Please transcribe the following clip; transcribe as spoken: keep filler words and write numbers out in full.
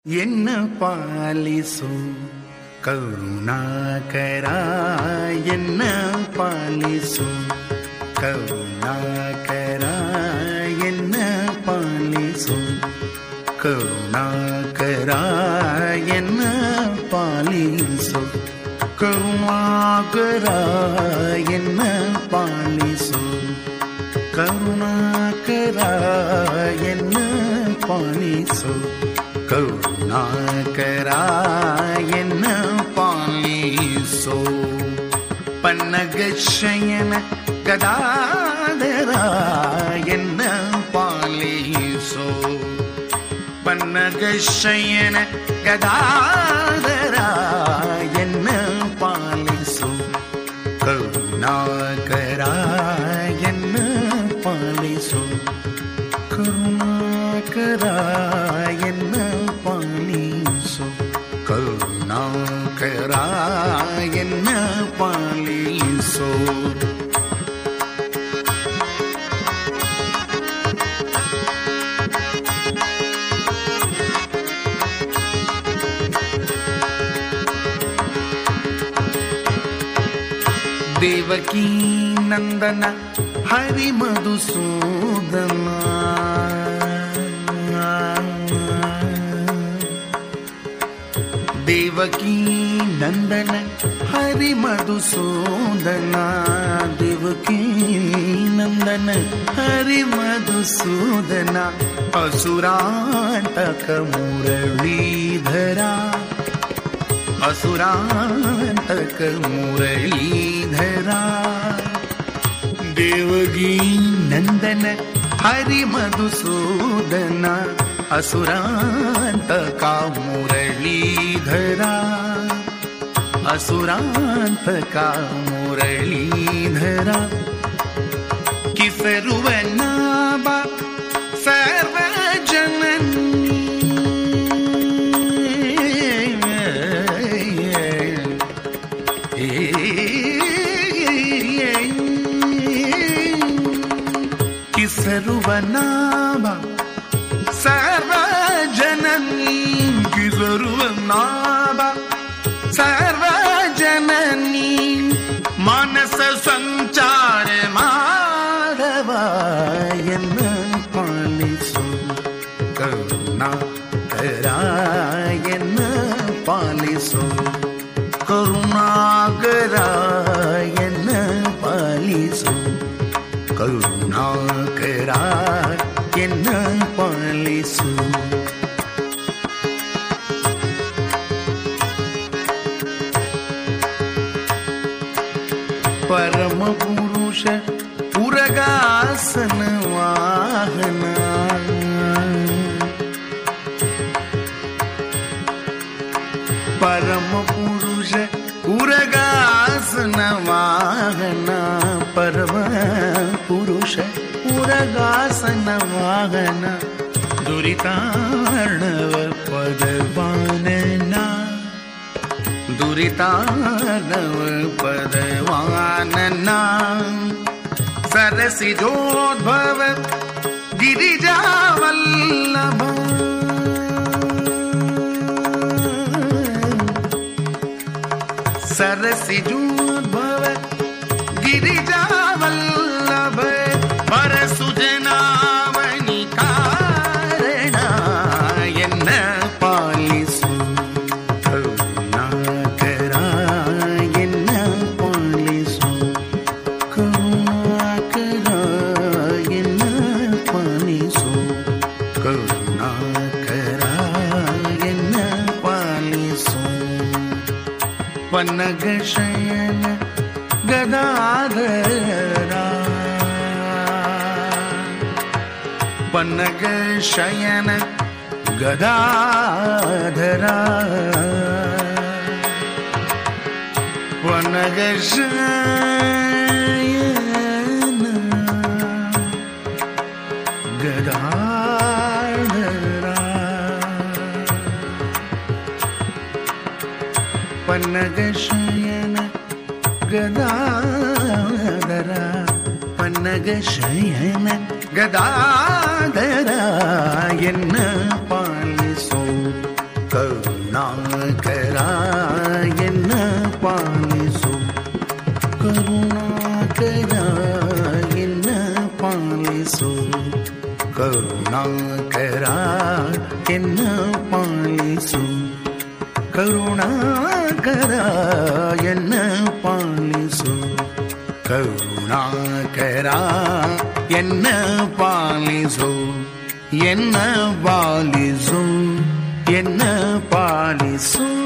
ಎನ್ನ ಪಾಲಿಸು ಕರುಣಾಕರ, ಎನ್ನ ಪಾಲಿಸು ಕರುಣಾಕರ, ಎನ್ನ ಪಾಲಿಸು ಕರುಣಾಕರ, ಎನ್ನ ಪಾಲಿಸು ಕರುಣಾಕರ, ಎನ್ನ ಪಾಲಿಸು ಕರುಣಾಕರ, ಎನ್ನ ಪಾಲಿಸು ಕರುಣಾಕರ, ಎನ್ನ ಪಾಲಿಸೋ. ಪನ್ನಗ ಶಯನ ಗದಾಧರ, ಎನ್ನ ಪಾಲಿಸೋ. ಪನ್ನಗ ಶಯನ ಗದಾಧರ, ಎನ್ನ ಪಾಲಿಸೋ. ಕರುಣಾಕರ, ಎನ್ನ ಪಾಲಿಸೋ. ಕರುಣಾಕರ, ಎನ್ನ ಪಾಲಿಸೋ. ಕರುಣಾಕರ, ಎನ್ನ ಪಾಲಿಸೋ. ದೇವಕೀ ನಂದನ ಹರಿ ಮಧುಸೂದನ, ದೇವಕೀ ನಂದನ ಹರಿ ಮಧುಸೂದನ, ದೇವಕೀ ನಂದನ ಹರಿ ಮಧುಸೂದನ, ಅಸುರಾಂತಕ ಮುರಳೀಧರ, ಅಸುರಾಂತಕ ಮುರಳೀಧರ. ದೇವಕೀ ನಂದನ ಹರಿ ಮಧುಸೂದನ, ಅಸುರಾಂತಕ ಮುರಳೀಧರ, ಅಸುರಾಂತಕ ಮುರಳೀಧರ. ಕಿಸರುವ ನಾಭ ಸರ್ವಜನನಿ, ಕಿಸರುವ ನಾಭ ಸರ್ವಜನನಿ, ಕಿಸರುವ ನಾಭ ಸರ್ವಜನನಿ. ಮಾನಸ ಸಂಚಾರ ಮಾಧವ, ಎನ್ನ ಪಾಲಿಸು ಕರುಣಾಕರ, ಎನ್ನ ಪಾಲಿಸು ಕರುಣಾಕರ, ಎನ್ನ ಪಾಲಿಸು ಕರುಣಾಕರ, ಎನ್ನ ಪಾಲಿಸು. ಪರಮ ಪುರುಷ ಉರಗಾಸನ ವಾಹನ, ಪರಮ ಪುರುಷ ಉರಗಾಸನ ವಾಹನ, ಪರಮ ಪುರುಷ ಉರಗಾಸನ ವಾಹನ. ದುರಿತಾರ್ಣವ ಪದವಾನನ, ದುರಿತಾರ್ಣವ ಪದವಾನನ. ಸರಸಿಜೋದ್ಭವ ಗಿರಿಜಾವಲ್ಲಭ, ಸರಸಿಜೋದ್ಭವ ಗಿರಿಜಾವಲ್ಲಭ. ಪರಸುಜನಾವನಿ ಕಾರಣ, ಎನ್ನ ಪಾಲಿಸು ಕರುಣಾಕರ, ಎನ್ನ ಪಾಲಿಸು ಕರುಣಾಕರ, ಎನ್ನ ಪಾಲಿಸು ಕರುಣಾಕರ, ಎನ್ನ ಪಾಲಿಸು. ಪನ್ನಗ ಶಯನ ಗದಾಧರ, ಪನ್ನಗ ಶಯನ ಗದಾಧರ, ಪನ್ನಗ ಶಯನ ಗದಾಧರ, ಪನ್ನಗ ಶಯನ ಗದಾಧರ, ಪನ್ನಗ ಶಯನ ಗದಾಧರ, ಎನ್ನ ಪಾಲಿಸೋ ಕರುಣಾಕರ ಎನ್ನ ಪಾಲಿಸು ಕರುಣಾಕರ ಎನ್ನ ಪಾಲಿಸು ಕರುಣಾಕರ ಎನ್ನ ಪಾಲಿಸು ಕರುಣಾಕರ ಎನ್ನ ಪಾಲಿಸು ಕರುಣಾಕರ ಎನ್ನ ಪಾಲಿಸು ಎನ್ನ ಪಾಲಿಸು ಎನ್ನ ಪಾಲಿಸು